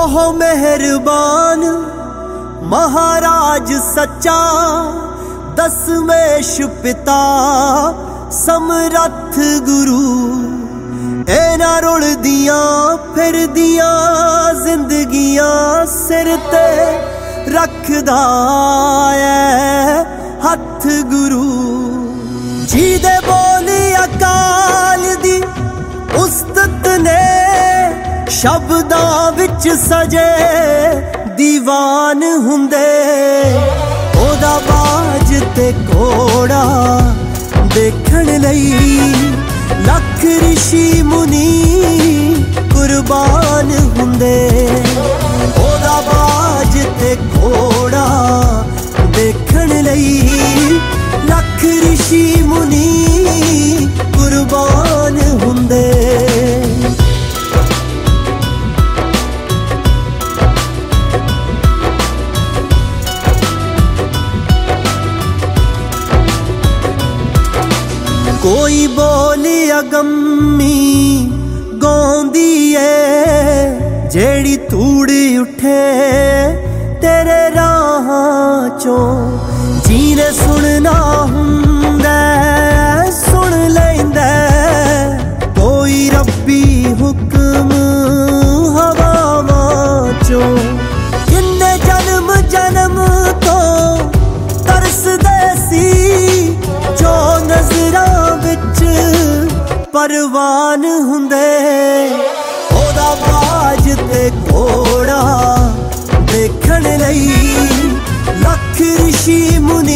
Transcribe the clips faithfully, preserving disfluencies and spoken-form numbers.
ओहो मेहरबान महाराज सच्चा, दसवेश पिता समरथ गुरु। इना रुलदियां फिरदियां जिंदगियां सिर ते रखदा है हथ गुरु। जी दे बोली अकाल दी उस्तत ने, शब्दां विच सजे दीवान हुंदे। ओदा बाज ते घोड़ा देखण लई लख ऋषि मुनि कुर्बान हुंदे। ओदा बाज ते घोड़ा देखण लई लख ऋषि मुनि कुर्बान हुंदे। कोई बोली अगम्मी गौंदी है, जेड़ी तूड़ी उठे तेरे राहां चों। जीने सुनना हुंदा सुन लैंदा, कोई रब्बी हुक्म हवावां चों। किन्ने जन्म जन्म तो तरसदे सी, जो नजरां परवान हुंदे। ओदा बाज ते घोड़ा देखण लई लख ऋषि मुनि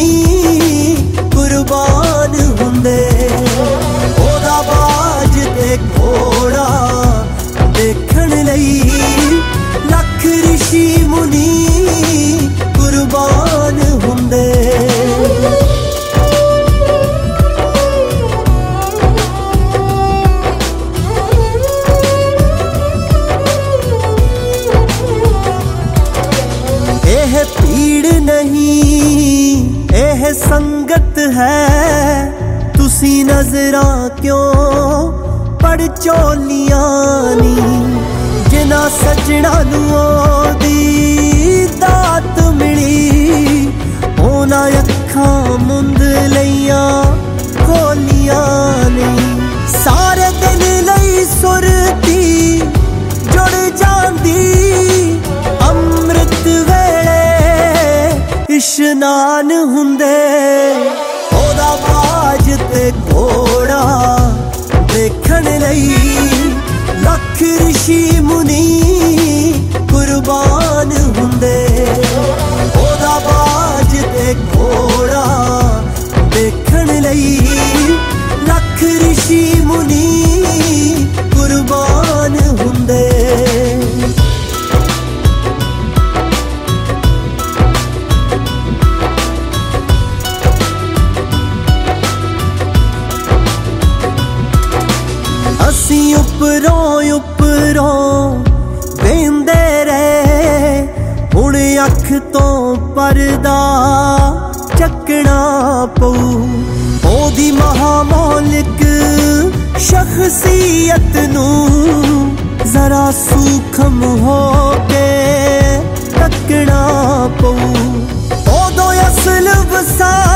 कुर्बान हुंदे। ओदा बाज ते घोड़ा देखण लई लख ऋषि मुनि कुर्बान हुंदे। भीड़ नहीं एह संगत है, तुसी नजरां क्यों पड़चोलियां नी। जिना सजना नू ओदी दात मिली, ओना अखां मुंद लईयां खोलियां नहीं। सारे दिन लई सुरती जुड़ जांदी, अमृत वेले इशनान हुंदे। ओदा बाज ते घोड़ा देखण लई लख ऋषि मुनि कुर्बान हुंदे। ओदा बाज ते घोड़ा देखण लई लख ऋषि मुनि कुर्बान हुंदे। असी उपरों उपरों वेंदे रहे, हुण अख तो परदा चकना पऊ। ओदी महामौलिक शख्सियत नू जरा सूखम हो के तकना पऊ। ओदो असल वसा